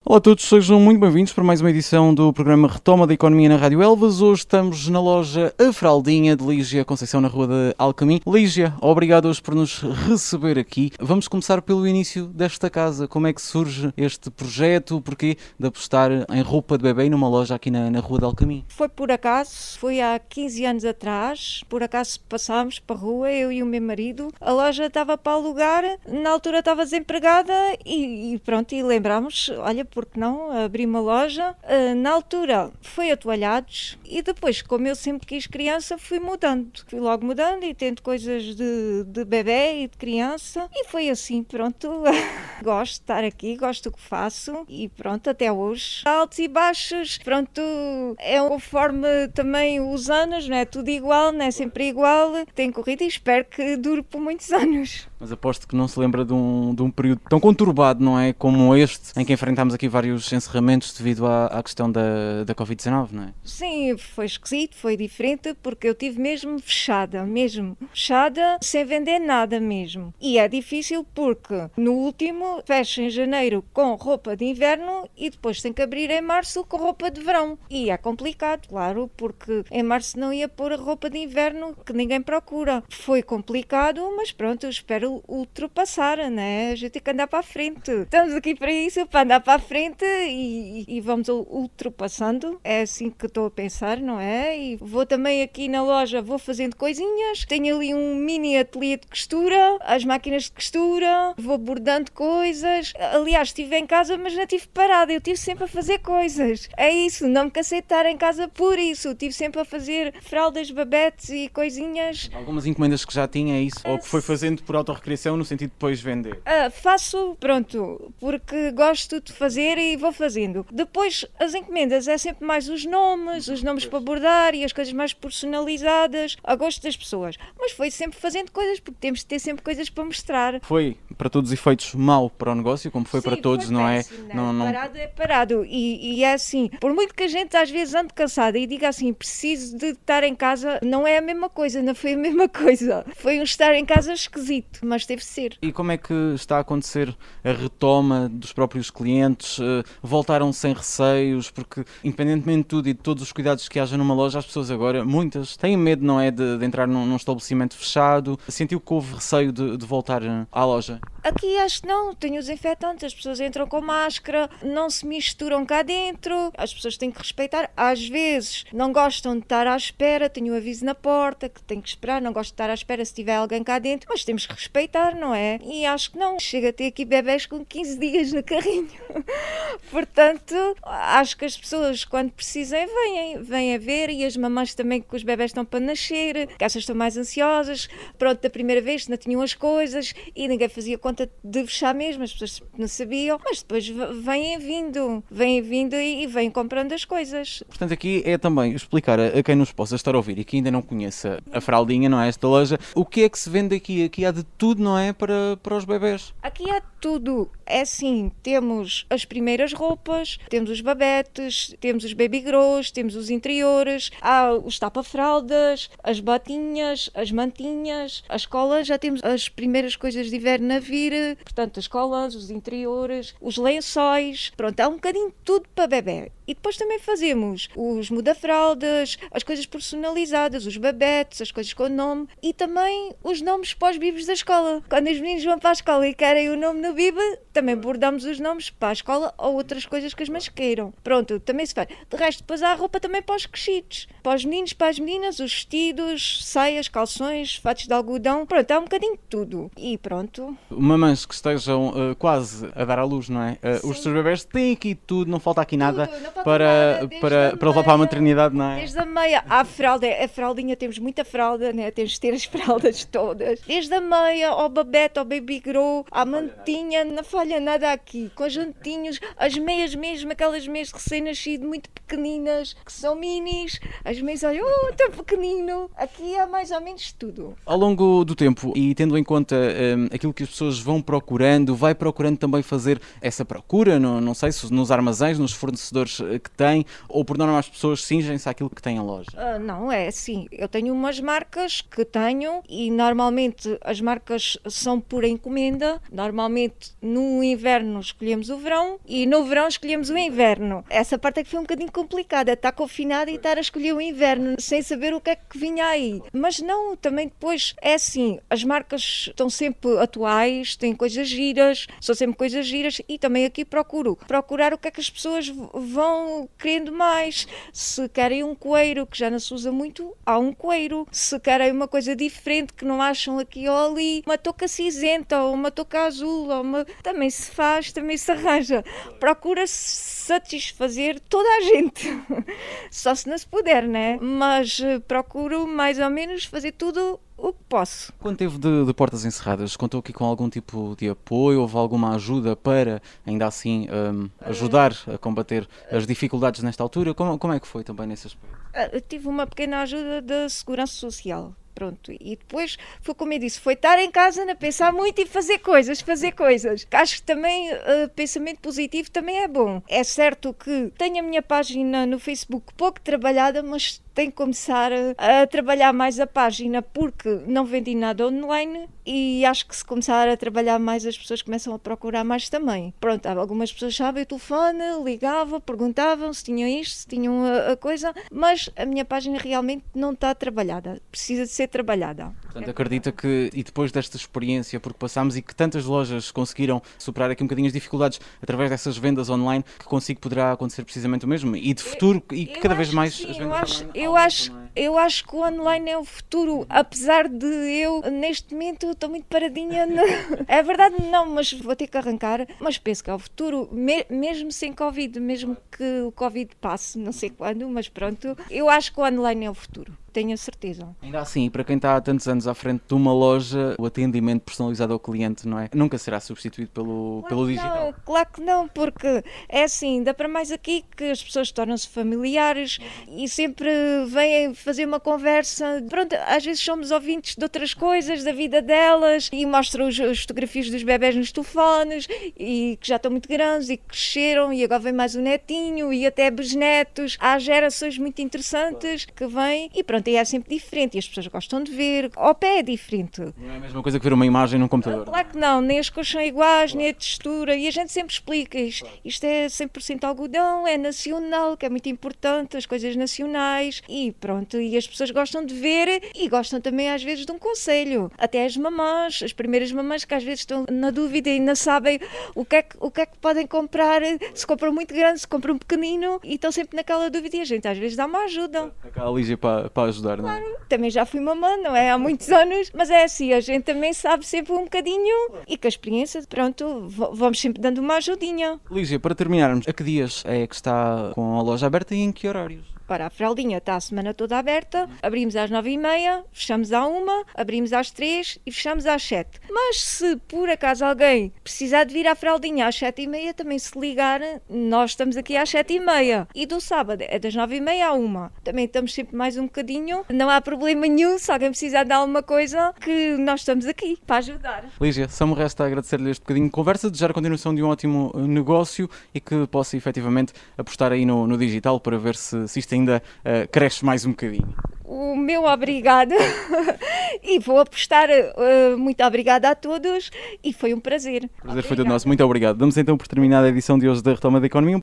Olá a todos, sejam muito bem-vindos para mais uma edição do programa Retoma da Economia na Rádio Elvas. Hoje estamos na loja A Fraldinha de Lígia Conceição, na Rua de Alcamim. Lígia, obrigado hoje por nos receber aqui. Vamos começar pelo início desta casa. Como é que surge este projeto? Porquê de apostar em roupa de bebê numa loja aqui na Rua de Alcamim? Foi por acaso, foi há 15 anos atrás, por acaso passámos para a rua, eu e o meu marido, a loja estava para alugar, na altura estava desempregada e pronto, e lembrámos, olha, porque não, abri uma loja, na altura foi a toalhados e depois, como eu sempre quis criança, fui logo mudando e tendo coisas de bebê e de criança e foi assim, pronto, gosto de estar aqui, gosto do que faço e pronto, até hoje, altos e baixos, pronto, é conforme também os anos, não é tudo igual, não é sempre igual, tem corrido e espero que dure por muitos anos. Mas aposto que não se lembra de um período tão conturbado, não é? Como este, em que enfrentámos aqui vários encerramentos devido à questão da Covid-19, não é? Sim, foi esquisito, foi diferente, porque eu tive mesmo fechada, sem vender nada mesmo. E é difícil porque no último fecha em janeiro com roupa de inverno e depois tem que abrir em março com roupa de verão. E é complicado, claro, porque em março não ia pôr a roupa de inverno que ninguém procura. Foi complicado, mas pronto, eu espero ultrapassar, né? A gente tem que andar para a frente. Estamos aqui para isso, para andar para a frente e vamos ultrapassando. É assim que estou a pensar, não é? E vou também aqui na loja, vou fazendo coisinhas. Tenho ali um mini ateliê de costura, as máquinas de costura, vou bordando coisas. Aliás, estive em casa, mas não estive parada. Eu estive sempre a fazer coisas. É isso, não me cansei de estar em casa por isso. Estive sempre a fazer fraldas, babetes e coisinhas. Algumas encomendas que já tinha, é isso? Ou que foi fazendo por autorrecriação no sentido de depois vender? Faço, pronto, porque gosto de fazer e vou fazendo. Depois, as encomendas é sempre mais os nomes para bordar e as coisas mais personalizadas, a gosto das pessoas. Mas foi sempre fazendo coisas, porque temos de ter sempre coisas para mostrar. Foi, para todos os efeitos, mau para o negócio, como foi Sim, para todos, foi não é? péssimo, né? Parado é parado. E é assim, por muito que a gente às vezes ande cansada e diga assim, preciso de estar em casa, não é a mesma coisa, não foi a mesma coisa. Foi um estar em casa esquisito, mas teve de ser. E como é que está a acontecer a retoma dos próprios clientes? Voltaram sem receios? Porque, independentemente de tudo e de todos os cuidados que haja numa loja, as pessoas agora, muitas, têm medo, não é, de entrar num estabelecimento fechado. Sentiu que houve receio de voltar à loja? Aqui acho que não, tem os infectantes, as pessoas entram com máscara, não se misturam cá dentro, as pessoas têm que respeitar. Às vezes não gostam de estar à espera, tenho um aviso na porta que tem que esperar, não gosto de estar à espera se tiver alguém cá dentro, mas temos que respeitar, não é? E acho que não, chega a ter aqui bebés com 15 dias no carrinho. Portanto, acho que as pessoas quando precisem vêm a ver e as mamães também que os bebés estão para nascer, que essas estão mais ansiosas, pronto, da primeira vez não tinham as coisas e ninguém fazia conta de fechar mesmo, as pessoas não sabiam, mas depois vêm vindo e vêm comprando as coisas. Portanto, aqui é também explicar a quem nos possa estar a ouvir e que ainda não conheça a Fraldinha, não é? Esta loja, o que é que se vende aqui? Aqui há de tudo, não é? Para os bebés. Aqui há tudo. É assim, temos as primeiras roupas, temos os babetes, temos os baby grows, temos os interiores, há os tapa-fraldas, as botinhas, as mantinhas, as colas, já temos as primeiras coisas de inverno a vir, portanto as colas, os interiores, os lençóis, pronto, há um bocadinho de tudo para bebê. E depois também fazemos os muda-fraldas, as coisas personalizadas, os babetes, as coisas com nome e também os nomes para os bibos da escola. Quando os meninos vão para a escola e querem o nome no bibe, também bordamos os nomes para a escola ou outras coisas que as mães queiram. Pronto, também se faz. De resto, depois há a roupa também para os crescidos. Para os meninos, para as meninas, os vestidos, saias, calções, fatos de algodão. Pronto, há um bocadinho de tudo. E pronto. Mamães que estejam quase a dar à luz, não é? Os seus bebés têm aqui tudo, não falta aqui nada para levar para a maternidade, não é? Desde a meia à fralda, a fraldinha, temos muita fralda, né? Temos de ter as fraldas todas. Desde a meia ao babete, ao baby grow, à mantinha, não falha nada aqui. Conjuntinhos, as meias mesmo, aquelas meias de recém-nascido, muito pequeninas, que são minis. As meias, olha, tão pequenino. Aqui há mais ou menos tudo. Ao longo do tempo e tendo em conta aquilo que as pessoas vão procurando, vai procurando também fazer essa procura, não sei se nos armazéns, nos fornecedores que tem, ou por norma as pessoas cingem-se àquilo que tem em loja? Não, é assim, eu tenho umas marcas que tenho e normalmente as marcas são por encomenda. Normalmente no inverno escolhemos o verão e no verão escolhemos o inverno. Essa parte é que foi um bocadinho complicada, estar confinada e estar a escolher o inverno sem saber o que é que vinha aí. Mas não, também depois é assim, as marcas estão sempre atuais, têm coisas giras, são sempre coisas giras e também aqui procurar o que é que as pessoas vão querendo mais. Se querem um coeiro, que já não se usa muito, há um coeiro. Se querem uma coisa diferente que não acham aqui ou ali, uma touca cinzenta ou uma touca azul, também se faz, também se arranja. Procura-se satisfazer toda a gente. Só se não se puder, né? Mas procuro mais ou menos fazer tudo o que posso. Quando teve de portas encerradas, contou aqui com algum tipo de apoio? Houve alguma ajuda para, ainda assim, ajudar a combater as dificuldades nesta altura? Como é que foi também nesse aspecto? Eu tive uma pequena ajuda da Segurança Social. Pronto, e depois foi como eu disse, foi estar em casa a pensar muito e fazer coisas. Acho que também pensamento positivo também é bom. É certo que tenho a minha página no Facebook pouco trabalhada, mas tenho que começar a trabalhar mais a página porque não vendi nada online e acho que se começar a trabalhar mais as pessoas começam a procurar mais também. Pronto, algumas pessoas sabem o telefone, ligavam, perguntavam se tinham isto, se tinham a coisa, mas a minha página realmente não está trabalhada, precisa de ser trabalhada. Portanto, acredita que, e depois desta experiência por que passámos e que tantas lojas conseguiram superar aqui um bocadinho as dificuldades através dessas vendas online, que consigo poderá acontecer precisamente o mesmo? E de futuro, e cada vez mais sim, as vendas online... Eu acho que o online é o futuro, apesar de eu, neste momento, estou muito paradinha. É verdade, não, mas vou ter que arrancar. Mas penso que é o futuro, mesmo sem Covid, mesmo que o Covid passe, não sei quando, mas pronto, eu acho que o online é o futuro. Tenho a certeza. Ainda assim, para quem está há tantos anos à frente de uma loja, o atendimento personalizado ao cliente, não é? Nunca será substituído pelo digital. Não, claro que não, porque é assim, dá para mais aqui que as pessoas tornam-se familiares e sempre vêm fazer uma conversa. Pronto, às vezes somos ouvintes de outras coisas, da vida delas e mostram as fotografias dos bebés nos telefones e que já estão muito grandes e que cresceram e agora vem mais um netinho e até bisnetos. Há gerações muito interessantes que vêm e pronto, e é sempre diferente e as pessoas gostam de ver. Ao pé é diferente. Não é a mesma coisa que ver uma imagem num computador. Claro que não, nem as cores são iguais, nem a textura, e a gente sempre explica isto é 100% algodão, é nacional, que é muito importante, as coisas nacionais, e pronto, e as pessoas gostam de ver e gostam também às vezes de um conselho. Até as mamãs, as primeiras mamãs que às vezes estão na dúvida e não sabem o que é que podem comprar, se compram muito grande, se compram um pequenino, e estão sempre naquela dúvida e a gente às vezes dá uma ajuda. Aquela Lígia para ajudar, não é? Também já fui mamã, não é? Há muitos anos, mas é assim, a gente também sabe sempre um bocadinho e com a experiência, pronto, vamos sempre dando uma ajudinha. Lígia, para terminarmos, a que dias é que está com a loja aberta e em que horários? Para a fraldinha está a semana toda aberta, abrimos às 9h30, fechamos à 1, abrimos às 3 e fechamos às 7. Mas se por acaso alguém precisar de vir à fraldinha às 7h30, também se ligar, nós estamos aqui às 7h30. E do sábado é das 9h30 à 1. Também estamos sempre mais um bocadinho, não há problema nenhum, se alguém precisar de alguma coisa, que nós estamos aqui para ajudar. Lígia, só me resta agradecer-lhe este bocadinho de conversa, desejar a continuação de um ótimo negócio e que possa efetivamente apostar aí no digital para ver se isto ainda cresce mais um bocadinho. O meu obrigado e vou apostar. Muito obrigada a todos e foi um prazer. O prazer foi todo nosso, muito obrigado. Damos então por terminada a edição de hoje da Retoma da Economia.